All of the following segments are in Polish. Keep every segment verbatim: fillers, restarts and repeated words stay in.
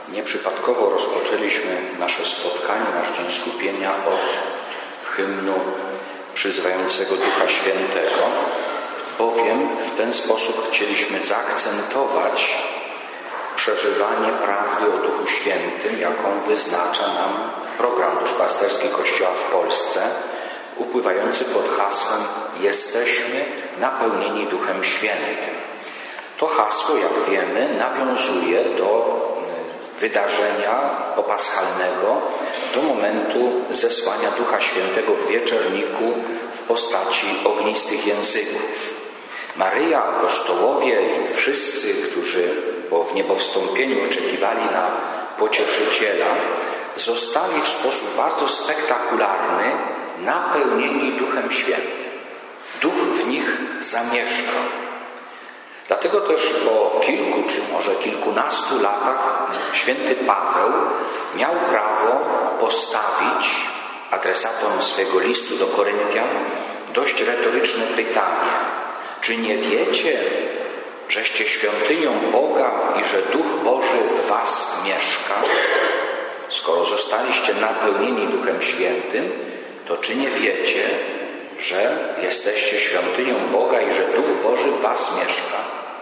Nieprzypadkowo rozpoczęliśmy nasze spotkanie, nasz Dzień Skupienia od hymnu przyzywającego Ducha Świętego, bowiem w ten sposób chcieliśmy zaakcentować przeżywanie prawdy o Duchu Świętym, jaką wyznacza nam program duszpasterski Kościoła w Polsce, upływający pod hasłem „Jesteśmy napełnieni Duchem Świętym”. To hasło, jak wiemy, nawiązuje do wydarzenia popaschalnego, do momentu zesłania Ducha Świętego w wieczorniku w postaci ognistych języków. Maryja, apostołowie i wszyscy, którzy po wniebowstąpieniu oczekiwali na Pocieszyciela, zostali w sposób bardzo spektakularny napełnieni Duchem Świętym. Duch w nich zamieszkał. Dlatego też po kilku czy może kilkunastu latach święty Paweł miał prawo postawić adresatom swego listu do Koryntian dość retoryczne pytanie: czy nie wiecie, żeście świątynią Boga i że Duch Boży w was mieszka? Skoro zostaliście napełnieni Duchem Świętym, to czy nie wiecie, że jesteście świątynią Boga i że Duch Boży w was mieszka?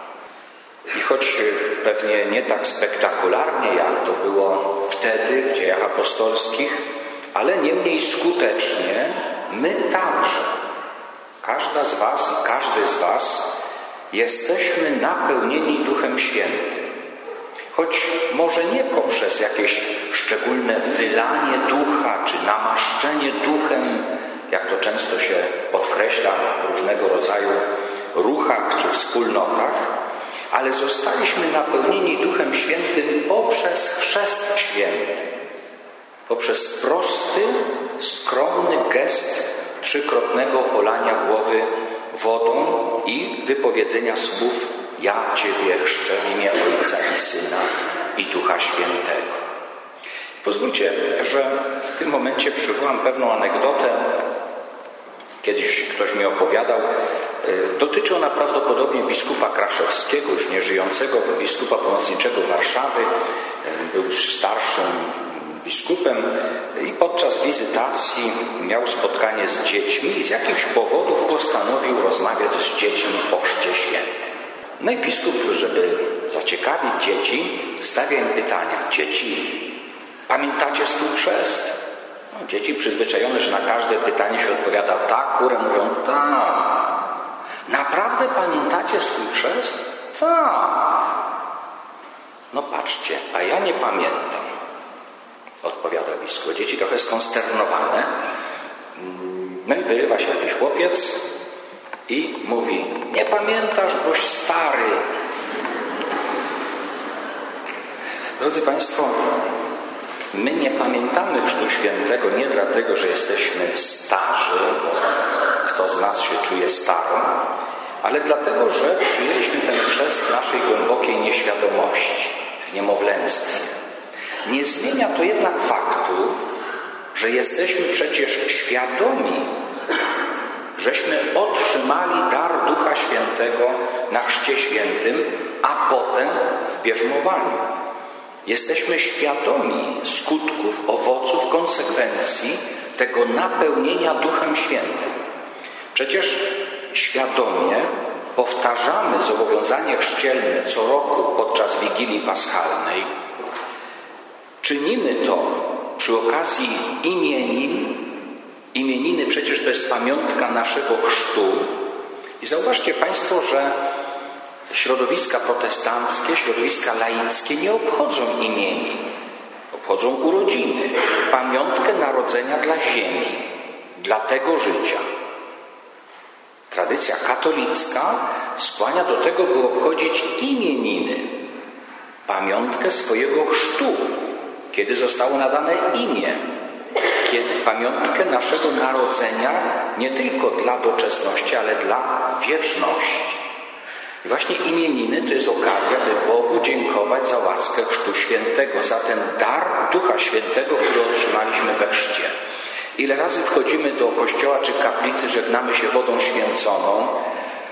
I choć pewnie nie tak spektakularnie, jak to było wtedy w dziejach apostolskich, ale niemniej skutecznie, my także, każda z was i każdy z was, jesteśmy napełnieni Duchem Świętym. Choć może nie poprzez jakieś szczególne wylanie ducha czy namaszczenie duchem, jak to często się podkreśla w różnego rodzaju ruchach czy wspólnotach, ale zostaliśmy napełnieni Duchem Świętym poprzez chrzest święty, poprzez prosty, skromny gest trzykrotnego polania głowy wodą i wypowiedzenia słów: ja Ciebie chrzczę w imię Ojca i Syna i Ducha Świętego. Pozwólcie, że w tym momencie przywołam pewną anegdotę. Kiedyś ktoś mi opowiadał. Dotyczy ona prawdopodobnie biskupa Kraszewskiego, już nieżyjącego biskupa pomocniczego Warszawy. Był starszym biskupem i podczas wizytacji miał spotkanie z dziećmi i z jakichś powodów postanowił rozmawiać z dziećmi o Chrzcie Świętym. No i biskup, żeby zaciekawić dzieci, stawia im pytania: dzieci, pamiętacie swój chrzest? No, dzieci przyzwyczajone, że na każde pytanie się odpowiada tak, chórem mówią tak. Naprawdę pamiętacie swój chrzest? Tak. No patrzcie, a ja nie pamiętam, odpowiada biskup. Dzieci trochę skonsternowane. No i wyrywa się jakiś chłopiec i mówi: nie pamiętasz, boś stary. Drodzy Państwo, my nie pamiętamy Chrztu Świętego nie dlatego, że jesteśmy starzy, bo kto z nas się czuje staro, ale dlatego, że przyjęliśmy ten chrzest w naszej głębokiej nieświadomości, w niemowlęctwie. Nie zmienia to jednak faktu, że jesteśmy przecież świadomi, żeśmy otrzymali dar Ducha Świętego na Chrzcie Świętym, a potem w bierzmowaniu. Jesteśmy świadomi skutków, owoców, konsekwencji tego napełnienia Duchem Świętym. Przecież świadomie powtarzamy zobowiązanie chrzcielne co roku podczas Wigilii Paschalnej. Czynimy to przy okazji imienin. Imieniny przecież to jest pamiątka naszego chrztu. I zauważcie Państwo, że środowiska protestanckie, środowiska laickie nie obchodzą imienin. Obchodzą urodziny, pamiątkę narodzenia dla ziemi, dla tego życia. Tradycja katolicka skłania do tego, by obchodzić imieniny, pamiątkę swojego chrztu, kiedy zostało nadane imię, kiedy pamiątkę naszego narodzenia nie tylko dla doczesności, ale dla wieczności. I właśnie imieniny to jest okazja, by Bogu dziękować za łaskę Chrztu Świętego, za ten dar Ducha Świętego, który otrzymaliśmy we chrzcie. Ile razy wchodzimy do kościoła czy kaplicy, żegnamy się wodą święconą,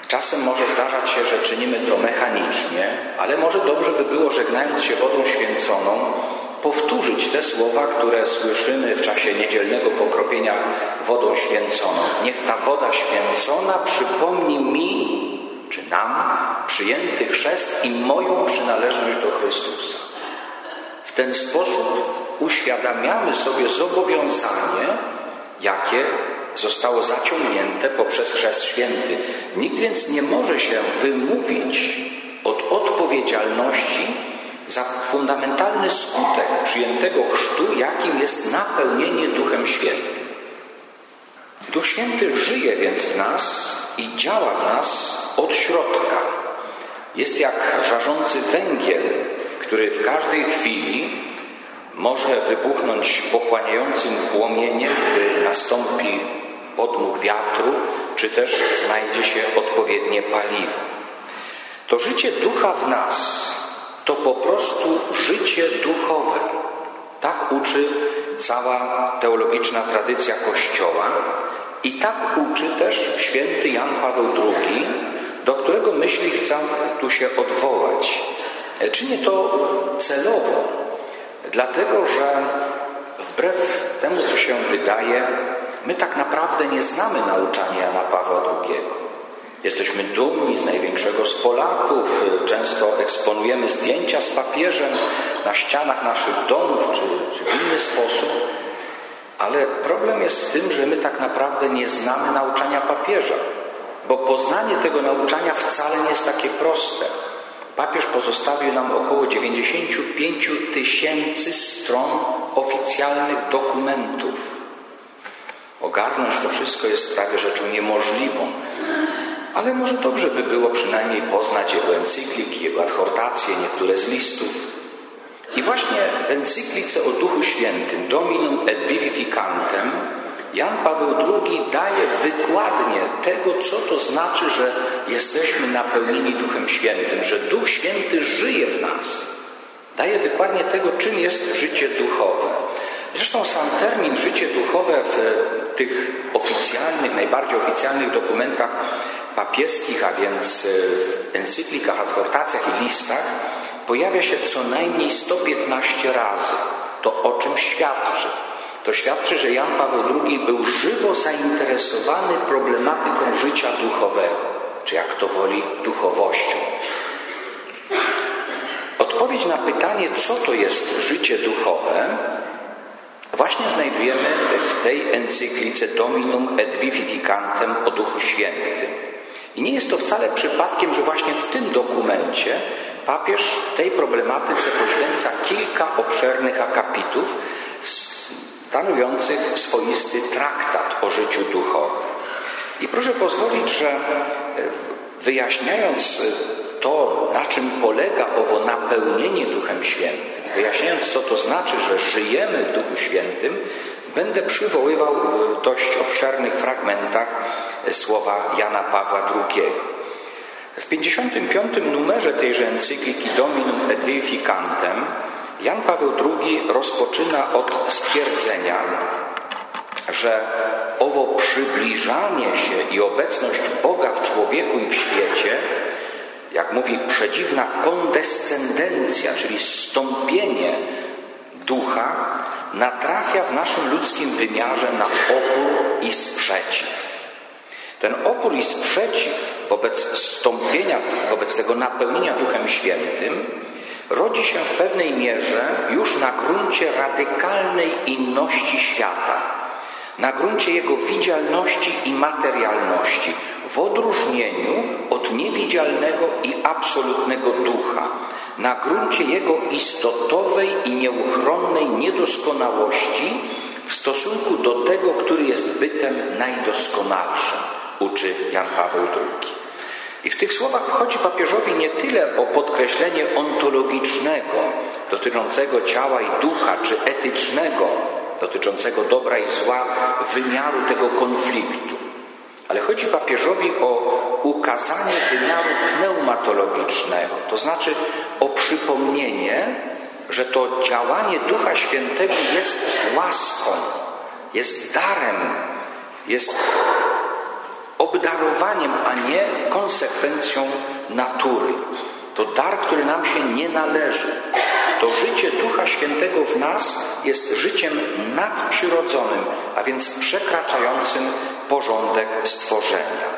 Czasem może zdarzać się, że czynimy to mechanicznie, ale może dobrze by było, żegnając się wodą święconą, powtórzyć te słowa, które słyszymy w czasie niedzielnego pokropienia wodą święconą. Niech ta woda święcona przypomni mi, czy nam, przyjęty chrzest i moją przynależność do Chrystusa. W ten sposób uświadamiamy sobie zobowiązanie, jakie zostało zaciągnięte poprzez chrzest święty. Nikt więc nie może się wymówić od odpowiedzialności za fundamentalny skutek przyjętego chrztu, jakim jest napełnienie Duchem Świętym. Duch Święty żyje więc w nas i działa w nas od środka. Jest jak żarzący węgiel, który w każdej chwili może wybuchnąć pochłaniającym płomieniem, gdy nastąpi podmuch wiatru, czy też znajdzie się odpowiednie paliwo. To życie ducha w nas to po prostu życie duchowe. Tak uczy cała teologiczna tradycja Kościoła i tak uczy też święty Jan Paweł drugi, do którego myśli chcę tu się odwołać. Czynię to celowo, dlatego że wbrew temu, co się wydaje, my tak naprawdę nie znamy nauczania Jana Pawła drugiego. Jesteśmy dumni z największego z Polaków, często eksponujemy zdjęcia z papieżem na ścianach naszych domów czy, czy w inny sposób, ale problem jest w tym, że my tak naprawdę nie znamy nauczania papieża, bo poznanie tego nauczania wcale nie jest takie proste. Papież pozostawił nam około dziewięćdziesiąt pięć tysięcy stron oficjalnych dokumentów. Ogarnąć to wszystko jest prawie rzeczą niemożliwą. Ale może dobrze by było przynajmniej poznać jego encykliki, jego adhortacje, niektóre z listów. I właśnie w encyklice o Duchu Świętym, Dominum et Vivificantem, Jan Paweł drugi daje wykładnię tego, co to znaczy, że jesteśmy napełnieni Duchem Świętym, że Duch Święty żyje w nas. Daje wykładnię tego, czym jest życie duchowe. Zresztą sam termin życie duchowe w tych oficjalnych, najbardziej oficjalnych dokumentach papieskich, a więc w encyklikach, adhortacjach i listach, pojawia się co najmniej sto piętnaście razy. To o czym świadczy? To świadczy, że Jan Paweł drugi był żywo zainteresowany problematyką życia duchowego, czy jak to woli, duchowością. Odpowiedź na pytanie, co to jest życie duchowe, właśnie znajdujemy w tej encyklice Dominum et Vivificantem o Duchu Świętym. I nie jest to wcale przypadkiem, że właśnie w tym dokumencie papież tej problematyce poświęca kilka obszernych akapitów stanowiących swoisty traktat o życiu duchowym. I proszę pozwolić, że wyjaśniając to, na czym polega owo napełnienie Duchem Świętym, wyjaśniając, co to znaczy, że żyjemy w Duchu Świętym, będę przywoływał w dość obszernych fragmentach słowa Jana Pawła drugiego. W pięćdziesiątym piątym numerze tejże encykliki Dominum et Vivificantem Jan Paweł drugi rozpoczyna od stwierdzenia, że owo przybliżanie się i obecność Boga w człowieku i w świecie, jak mówi przedziwna kondescendencja, czyli zstąpienie ducha, natrafia w naszym ludzkim wymiarze na opór i sprzeciw. Ten opór i sprzeciw wobec zstąpienia, wobec tego napełnienia Duchem Świętym rodzi się w pewnej mierze już na gruncie radykalnej inności świata, na gruncie jego widzialności i materialności, w odróżnieniu od niewidzialnego i absolutnego ducha, na gruncie jego istotowej i nieuchronnej niedoskonałości w stosunku do tego, który jest bytem najdoskonalszym, uczy Jan Paweł drugi. I w tych słowach chodzi papieżowi nie tyle o podkreślenie ontologicznego, dotyczącego ciała i ducha, czy etycznego, dotyczącego dobra i zła, wymiaru tego konfliktu. Ale chodzi papieżowi o ukazanie wymiaru pneumatologicznego, to znaczy o przypomnienie, że to działanie Ducha Świętego jest łaską, jest darem, jest obdarowaniem, a nie konsekwencją natury. To dar, który nam się nie należy. To życie Ducha Świętego w nas jest życiem nadprzyrodzonym, a więc przekraczającym porządek stworzenia.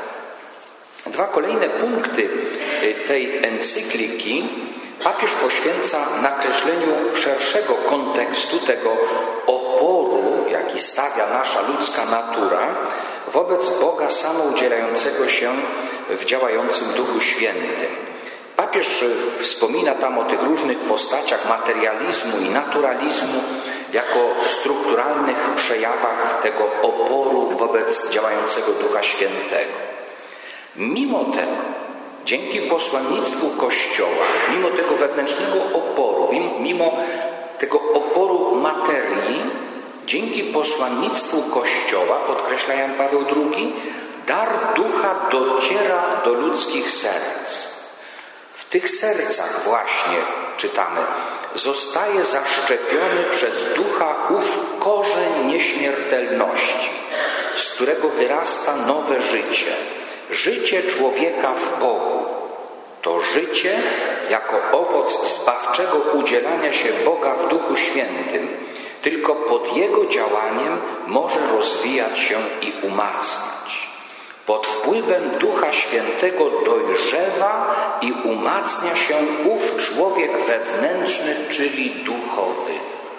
Dwa kolejne punkty tej encykliki papież poświęca nakreśleniu szerszego kontekstu tego oporu, jaki stawia nasza ludzka natura wobec Boga samoudzielającego się w działającym Duchu Świętym. Papież wspomina tam o tych różnych postaciach materializmu i naturalizmu jako strukturalnych przejawach tego oporu wobec działającego Ducha Świętego. Mimo tego, dzięki posłannictwu Kościoła, mimo tego wewnętrznego oporu, mimo tego oporu materii, dzięki posłannictwu Kościoła, podkreśla Jan Paweł drugi, dar Ducha dociera do ludzkich serc. W tych sercach właśnie, czytamy, zostaje zaszczepiony przez Ducha ów korzeń nieśmiertelności, z którego wyrasta nowe życie. Życie człowieka w Bogu. To życie jako owoc zbawczego udzielania się Boga w Duchu Świętym. Tylko pod Jego działaniem może rozwijać się i umacniać. Pod wpływem Ducha Świętego dojrzewa i umacnia się ów człowiek wewnętrzny, czyli duchowy.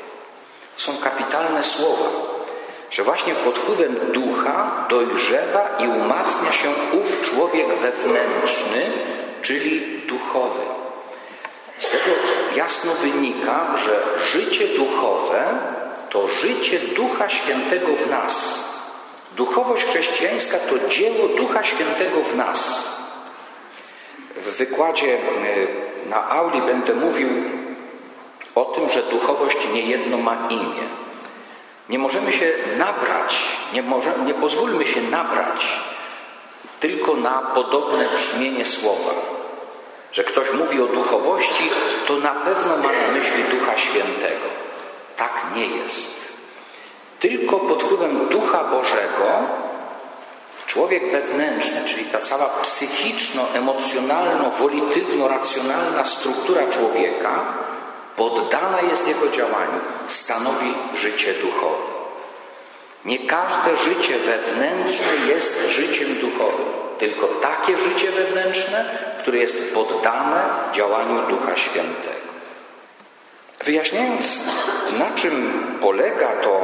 Są kapitalne słowa, że właśnie pod wpływem Ducha dojrzewa i umacnia się ów człowiek wewnętrzny, czyli duchowy. Z tego jasno wynika, że życie duchowe to życie Ducha Świętego w nas. Duchowość chrześcijańska to dzieło Ducha Świętego w nas. W wykładzie na auli będę mówił o tym, że duchowość niejedno ma imię. Nie możemy się nabrać, nie, może, nie pozwólmy się nabrać tylko na podobne brzmienie słowa. Że ktoś mówi o duchowości, to na pewno ma na myśli Ducha Świętego. Tak nie jest. Tylko pod wpływem Ducha Bożego człowiek wewnętrzny, czyli ta cała psychiczno-emocjonalno-wolitywno-racjonalna struktura człowieka poddana jest jego działaniu, stanowi życie duchowe. Nie każde życie wewnętrzne jest życiem duchowym, tylko takie życie wewnętrzne, które jest poddane działaniu Ducha Świętego. Wyjaśniając, na czym polega to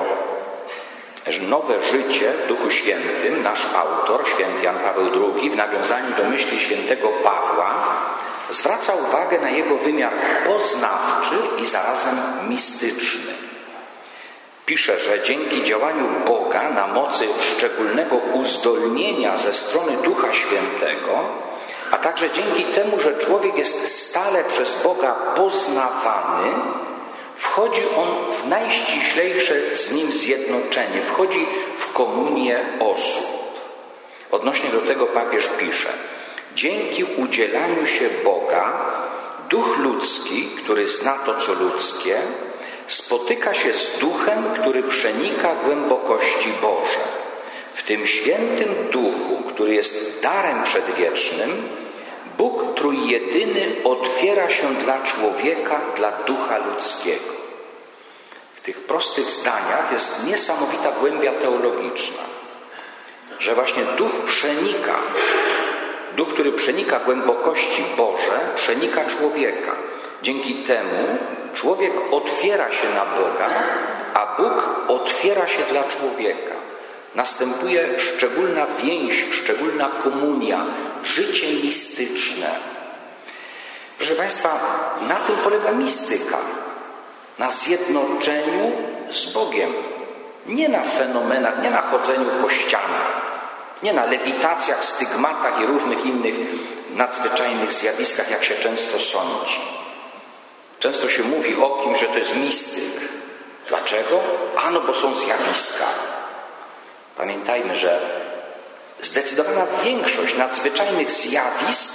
nowe życie w Duchu Świętym, nasz autor, święty Jan Paweł drugi, w nawiązaniu do myśli świętego Pawła, zwraca uwagę na jego wymiar poznawczy i zarazem mistyczny. Pisze, że dzięki działaniu Boga na mocy szczególnego uzdolnienia ze strony Ducha Świętego, a także dzięki temu, że człowiek jest stale przez Boga poznawany, wchodzi on w najściślejsze z Nim zjednoczenie, wchodzi w komunię osób. Odnośnie do tego papież pisze: dzięki udzielaniu się Boga, duch ludzki, który zna to, co ludzkie, spotyka się z duchem, który przenika głębokości Boże. W tym świętym duchu, który jest darem przedwiecznym, Bóg trójjedyny otwiera się dla człowieka, dla ducha ludzkiego. W tych prostych zdaniach jest niesamowita głębia teologiczna, że właśnie duch przenika, duch, który przenika głębokości Boże, przenika człowieka. Dzięki temu człowiek otwiera się na Boga, a Bóg otwiera się dla człowieka. Następuje szczególna więź, szczególna komunia, życie mistyczne. Proszę Państwa, na tym polega mistyka. Na zjednoczeniu z Bogiem. Nie na fenomenach, nie na chodzeniu po ścianach, nie na lewitacjach, stygmatach i różnych innych nadzwyczajnych zjawiskach, jak się często sądzi. Często się mówi o kimś, że to jest mistyk. Dlaczego? Ano, bo są zjawiska. Pamiętajmy, że zdecydowana większość nadzwyczajnych zjawisk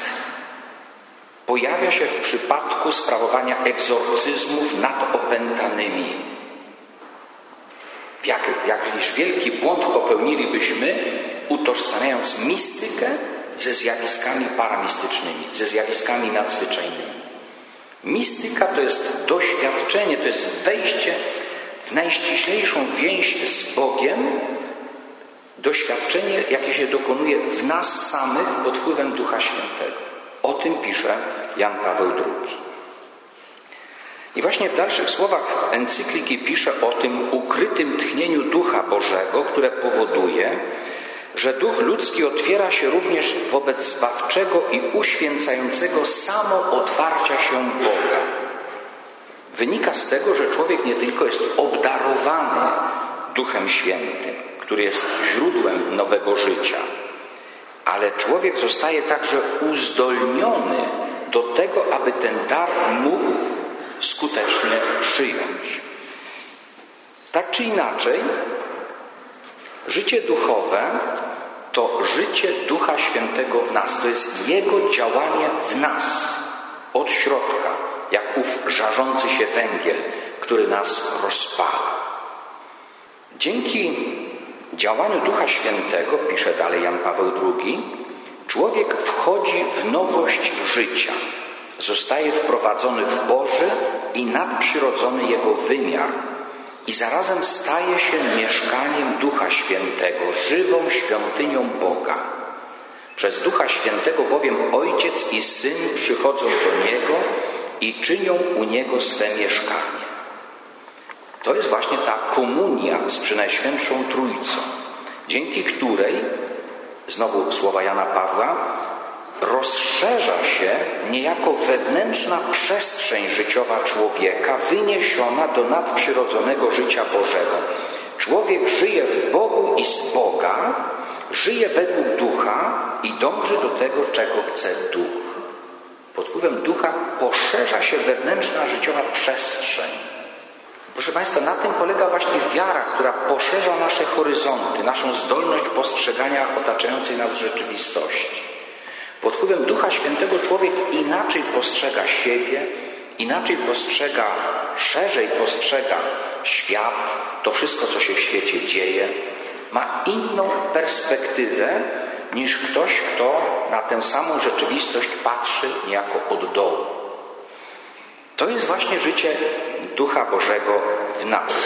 pojawia się w przypadku sprawowania egzorcyzmów nad opętanymi. Jak, jakiś wielki błąd popełnilibyśmy, utożsamiając mistykę ze zjawiskami paramistycznymi, ze zjawiskami nadzwyczajnymi. Mistyka to jest doświadczenie, to jest wejście w najściślejszą więź z Bogiem, doświadczenie, jakie się dokonuje w nas samych pod wpływem Ducha Świętego. O tym pisze Jan Paweł drugi. I właśnie w dalszych słowach encykliki pisze o tym ukrytym tchnieniu Ducha Bożego, które powoduje, że duch ludzki otwiera się również wobec zbawczego i uświęcającego samootwarcia się Boga. Wynika z tego, że człowiek nie tylko jest obdarowany Duchem Świętym, który jest źródłem nowego życia, ale człowiek zostaje także uzdolniony do tego, aby ten dar mógł skutecznie przyjąć. Tak czy inaczej, życie duchowe to życie Ducha Świętego w nas. To jest Jego działanie w nas, od środka, jak ów żarzący się węgiel, który nas rozpala. Dzięki działaniu Ducha Świętego, pisze dalej Jan Paweł drugi, człowiek wchodzi w nowość życia. Zostaje wprowadzony w Boży i nadprzyrodzony Jego wymiar i zarazem staje się mieszkaniem Ducha Świętego, żywą świątynią Boga. Przez Ducha Świętego bowiem Ojciec i Syn przychodzą do Niego i czynią u Niego swe mieszkanie. To jest właśnie ta komunia z Przynajświętszą Trójcą, dzięki której, znowu słowa Jana Pawła, rozszerza się niejako wewnętrzna przestrzeń życiowa człowieka wyniesiona do nadprzyrodzonego życia Bożego. Człowiek żyje w Bogu i z Boga, żyje według Ducha i dąży do tego, czego chce Duch. Pod wpływem Ducha poszerza się wewnętrzna życiowa przestrzeń. Proszę Państwa, na tym polega właśnie wiara, która poszerza nasze horyzonty, naszą zdolność postrzegania otaczającej nas rzeczywistości. Pod wpływem Ducha Świętego człowiek inaczej postrzega siebie, inaczej postrzega, szerzej postrzega świat, to wszystko, co się w świecie dzieje. Ma inną perspektywę niż ktoś, kto na tę samą rzeczywistość patrzy niejako od dołu. To jest właśnie życie Ducha Bożego w nas.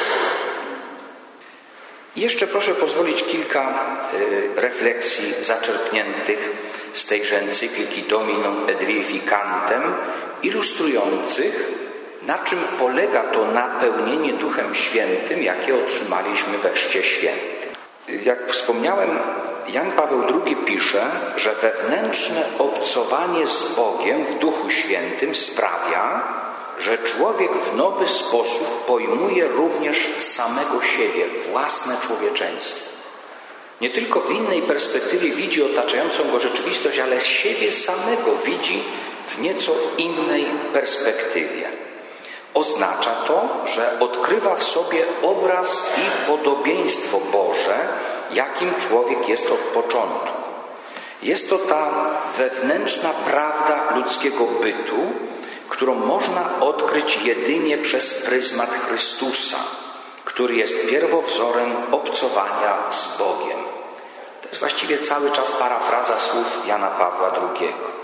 I jeszcze proszę pozwolić kilka y, refleksji zaczerpniętych z tejże encykliki Dominum et Vivificantem, ilustrujących, na czym polega to napełnienie Duchem Świętym, jakie otrzymaliśmy we Chrzcie Świętym. Jak wspomniałem, Jan Paweł drugi pisze, że wewnętrzne obcowanie z Bogiem w Duchu Świętym sprawia, że człowiek w nowy sposób pojmuje również samego siebie, własne człowieczeństwo. Nie tylko w innej perspektywie widzi otaczającą go rzeczywistość, ale siebie samego widzi w nieco innej perspektywie. Oznacza to, że odkrywa w sobie obraz i podobieństwo Boże, jakim człowiek jest od początku. Jest to ta wewnętrzna prawda ludzkiego bytu, którą można odkryć jedynie przez pryzmat Chrystusa, który jest pierwowzorem obcowania z Bogiem. To jest właściwie cały czas parafraza słów Jana Pawła drugiego.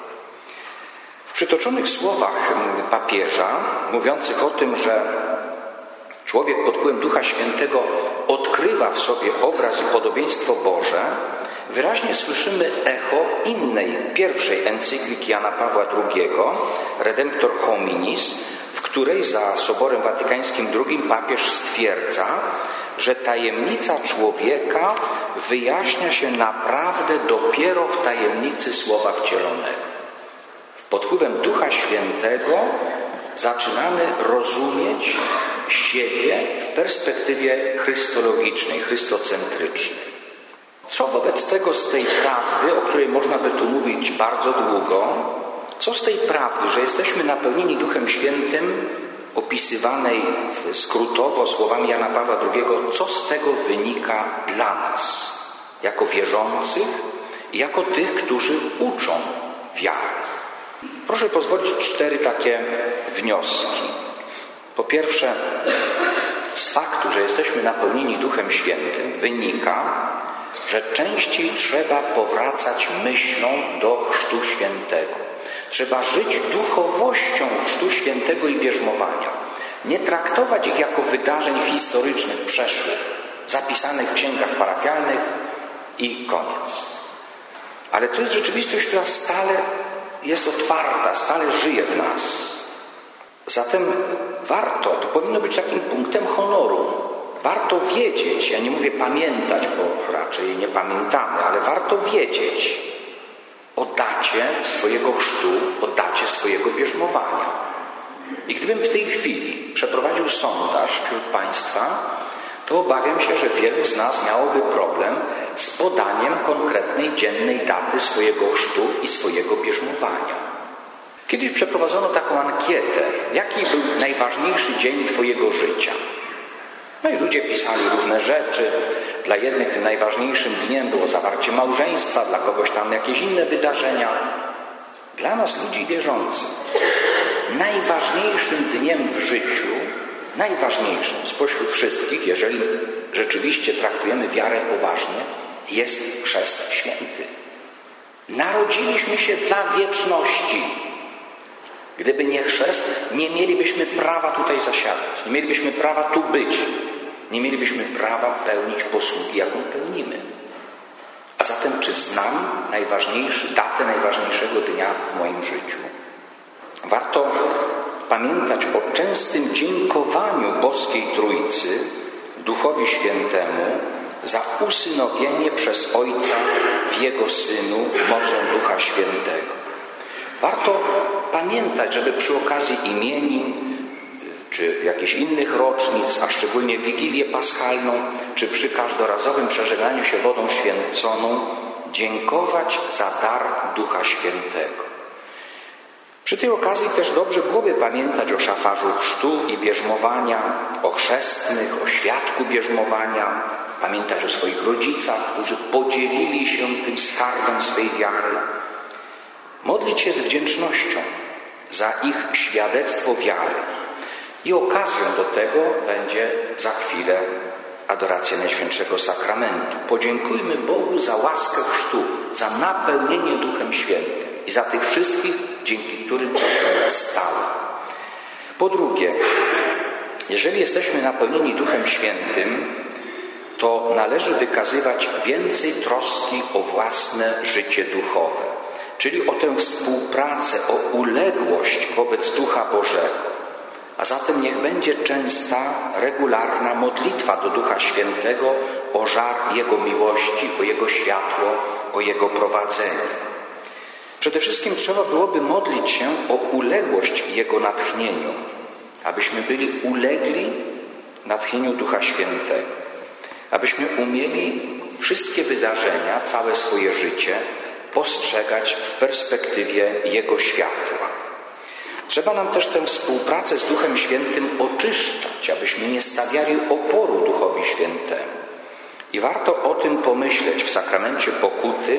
W przytoczonych słowach papieża, mówiących o tym, że człowiek pod wpływem Ducha Świętego odkrywa w sobie obraz i podobieństwo Boże, wyraźnie słyszymy echo innej, pierwszej encykliki Jana Pawła drugiego, Redemptor Hominis, w której za Soborem Watykańskim drugim papież stwierdza, że tajemnica człowieka wyjaśnia się naprawdę dopiero w tajemnicy Słowa Wcielonego. Pod wpływem Ducha Świętego zaczynamy rozumieć siebie w perspektywie chrystologicznej, chrystocentrycznej. Co wobec tego z tej prawdy, o której można by tu mówić bardzo długo, co z tej prawdy, że jesteśmy napełnieni Duchem Świętym, opisywanej skrótowo słowami Jana Pawła drugiego, co z tego wynika dla nas, jako wierzących i jako tych, którzy uczą wiary? Proszę pozwolić cztery takie wnioski. Po pierwsze, z faktu, że jesteśmy napełnieni Duchem Świętym, wynika, że częściej trzeba powracać myślą do Chrztu Świętego. Trzeba żyć duchowością Chrztu Świętego i bierzmowania. Nie traktować ich jako wydarzeń historycznych, przeszłych, zapisanych w księgach parafialnych i koniec. Ale to jest rzeczywistość, która stale jest otwarta, stale żyje w nas. Zatem warto, to powinno być takim punktem honoru. Warto wiedzieć, ja nie mówię pamiętać, bo raczej nie pamiętamy, ale warto wiedzieć o dacie swojego chrztu, o dacie swojego bierzmowania. I gdybym w tej chwili przeprowadził sondaż wśród Państwa, to obawiam się, że wielu z nas miałoby problem z podaniem konkretnej dziennej daty swojego chrztu i swojego bierzmowania. Kiedyś przeprowadzono taką ankietę, jaki był najważniejszy dzień Twojego życia. No i ludzie pisali różne rzeczy. Dla jednych tym najważniejszym dniem było zawarcie małżeństwa, dla kogoś tam jakieś inne wydarzenia. Dla nas, ludzi wierzących, najważniejszym dniem w życiu, najważniejszym spośród wszystkich, jeżeli rzeczywiście traktujemy wiarę poważnie, jest Chrzest Święty. Narodziliśmy się dla wieczności. Gdyby nie chrzest, nie mielibyśmy prawa tutaj zasiadać, nie mielibyśmy prawa tu być, nie mielibyśmy prawa pełnić posługi, jaką pełnimy. A zatem, czy znam najważniejszy, datę najważniejszego dnia w moim życiu? Warto pamiętać o częstym dziękowaniu Boskiej Trójcy, Duchowi Świętemu, za usynowienie przez Ojca w Jego Synu mocą Ducha Świętego. Warto pamiętać, żeby przy okazji imienin, czy jakichś innych rocznic, a szczególnie Wigilię Paschalną, czy przy każdorazowym przeżegnaniu się wodą święconą, dziękować za dar Ducha Świętego. Przy tej okazji też dobrze byłoby pamiętać o szafarzu chrztu i bierzmowania, o chrzestnych, o świadku bierzmowania, pamiętać o swoich rodzicach, którzy podzielili się tym skarbem swej wiary. Modlić się z wdzięcznością za ich świadectwo wiary. I okazją do tego będzie za chwilę adoracja Najświętszego Sakramentu. Podziękujmy Bogu za łaskę chrztu, za napełnienie Duchem Świętym i za tych wszystkich, dzięki którym to się stało. Po drugie, jeżeli jesteśmy napełnieni Duchem Świętym, to należy wykazywać więcej troski o własne życie duchowe, czyli o tę współpracę, o uległość wobec Ducha Bożego. A zatem niech będzie częsta, regularna modlitwa do Ducha Świętego o żar Jego miłości, o Jego światło, o Jego prowadzenie. Przede wszystkim trzeba byłoby modlić się o uległość Jego natchnieniu, abyśmy byli ulegli natchnieniu Ducha Świętego, abyśmy umieli wszystkie wydarzenia, całe swoje życie postrzegać w perspektywie Jego światła. Trzeba nam też tę współpracę z Duchem Świętym oczyszczać, abyśmy nie stawiali oporu Duchowi Świętemu. I warto o tym pomyśleć w sakramencie pokuty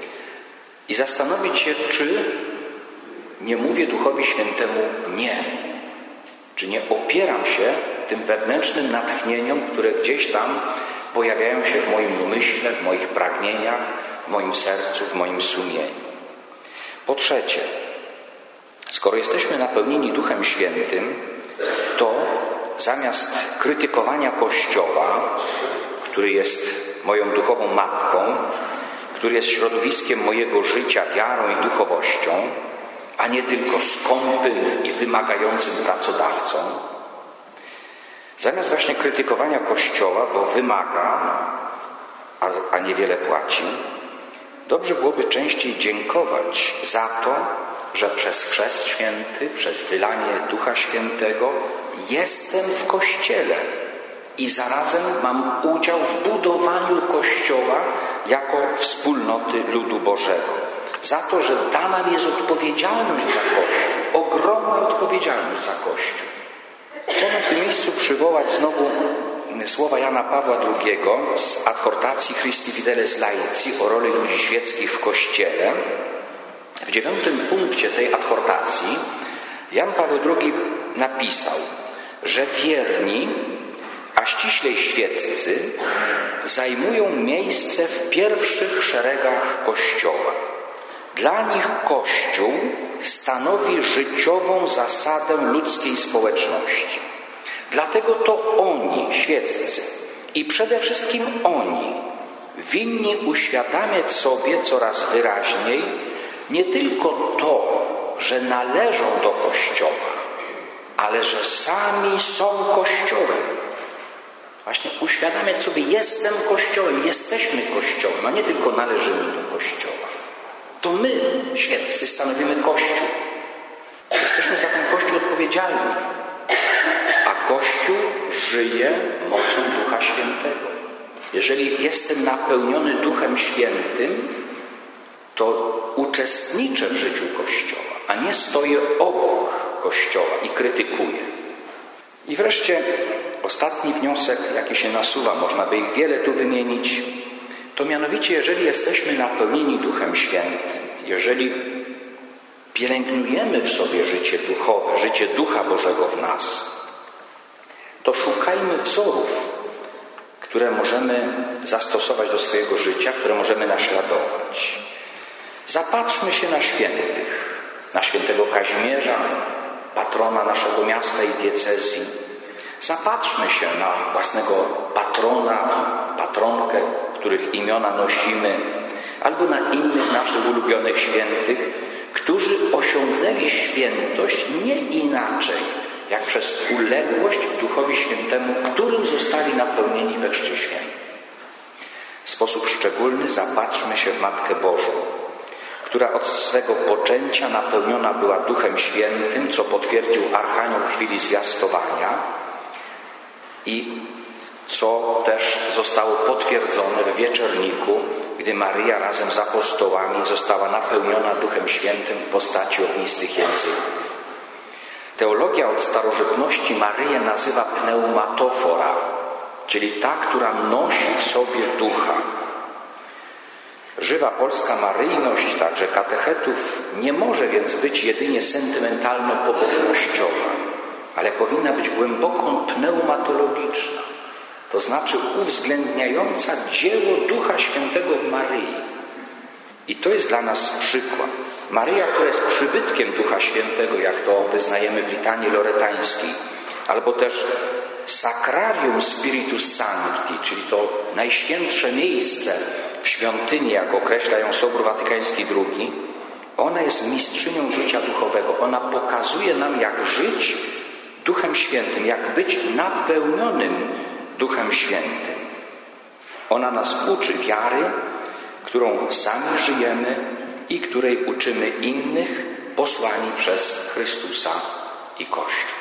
i zastanowić się, czy nie mówię Duchowi Świętemu nie. Czy nie opieram się tym wewnętrznym natchnieniom, które gdzieś tam pojawiają się w moim umyśle, w moich pragnieniach, w moim sercu, w moim sumieniu. Po trzecie, skoro jesteśmy napełnieni Duchem Świętym, to zamiast krytykowania Kościoła, który jest moją duchową matką, który jest środowiskiem mojego życia wiarą i duchowością, a nie tylko skąpym i wymagającym pracodawcą, zamiast właśnie krytykowania Kościoła, bo wymaga, a, a niewiele płaci, dobrze byłoby częściej dziękować za to, że przez Chrzest Święty, przez wylanie Ducha Świętego jestem w Kościele i zarazem mam udział w budowaniu Kościoła jako wspólnoty ludu Bożego. Za to, że dana mi jest odpowiedzialność za Kościół, ogromna odpowiedzialność za Kościół. Chciałbym w tym miejscu przywołać znowu słowa Jana Pawła drugiego z adhortacji Christi Fideles Laici o roli ludzi świeckich w Kościele. W dziewiątym punkcie tej adhortacji Jan Paweł drugi napisał, że wierni, a a ściślej świeccy, zajmują miejsce w pierwszych szeregach Kościoła. Dla nich Kościół stanowi życiową zasadę ludzkiej społeczności. Dlatego to oni, świeccy, i przede wszystkim oni, winni uświadamiać sobie coraz wyraźniej nie tylko to, że należą do Kościoła, ale że sami są Kościołem. Właśnie uświadamiać sobie, jestem Kościołem, jesteśmy Kościołem, a nie tylko należymy do Kościoła. To my, świeccy, stanowimy Kościół. Jesteśmy za ten Kościół odpowiedzialni, a Kościół żyje mocą Ducha Świętego. Jeżeli jestem napełniony Duchem Świętym, to uczestniczę w życiu Kościoła, a nie stoję obok Kościoła i krytykuję. I wreszcie ostatni wniosek, jaki się nasuwa, można by ich wiele tu wymienić, to mianowicie, jeżeli jesteśmy napełnieni Duchem Świętym, jeżeli pielęgnujemy w sobie życie duchowe, życie Ducha Bożego w nas, to szukajmy wzorów, które możemy zastosować do swojego życia, które możemy naśladować. Zapatrzmy się na świętych, na świętego Kazimierza, patrona naszego miasta i diecezji. Zapatrzmy się na własnego patrona, patronkę, których imiona nosimy, albo na innych naszych ulubionych świętych, którzy osiągnęli świętość nie inaczej, jak przez uległość Duchowi Świętemu, którym zostali napełnieni we Chrzcie Świętym. W sposób szczególny zapatrzmy się w Matkę Bożą, która od swego poczęcia napełniona była Duchem Świętym, co potwierdził Archanioł w chwili zwiastowania i co też zostało potwierdzone w wieczorniku, gdy Maryja razem z apostołami została napełniona Duchem Świętym w postaci ognistych języków. Teologia od starożytności Maryję nazywa pneumatofora, czyli ta, która nosi w sobie Ducha. Żywa polska maryjność, także katechetów, nie może więc być jedynie sentymentalno-pobożnościowa, ale powinna być głęboko pneumatologiczna, to znaczy uwzględniająca dzieło Ducha Świętego w Maryi. I to jest dla nas przykład. Maryja, która jest przybytkiem Ducha Świętego, jak to wyznajemy w litanii loretańskiej, albo też Sacrarium Spiritus Sancti, czyli to najświętsze miejsce w świątyni, jak określa ją Sobór Watykański drugi, ona jest mistrzynią życia duchowego. Ona pokazuje nam, jak żyć Duchem Świętym, jak być napełnionym Duchem Świętym. Ona nas uczy wiary, którą sami żyjemy i której uczymy innych, posłani przez Chrystusa i Kościół.